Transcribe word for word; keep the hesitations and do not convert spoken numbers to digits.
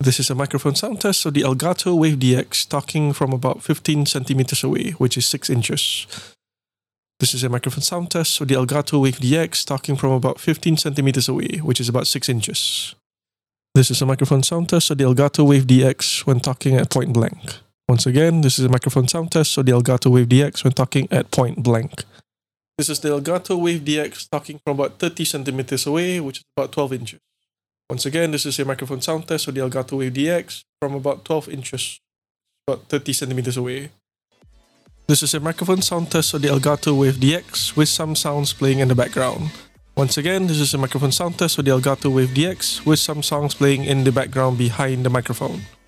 This is a microphone sound test of the Elgato Wave D X talking from about fifteen centimeters away, which is six inches. This is a microphone sound test of the Elgato Wave D X talking from about fifteen centimeters away, which is about six inches. This is a microphone sound test of the Elgato Wave D X when talking at point blank. Once again, this is a microphone sound test of the Elgato Wave D X when talking at point blank. This is the Elgato Wave D X talking from about thirty centimeters away, which is about twelve inches. Once again, this is a microphone sound test of the Elgato Wave D X from about twelve inches, about thirty centimeters away. This is a microphone sound test of the Elgato Wave D X with some sounds playing in the background. Once again, this is a microphone sound test of the Elgato Wave D X with some sounds playing in the background behind the microphone.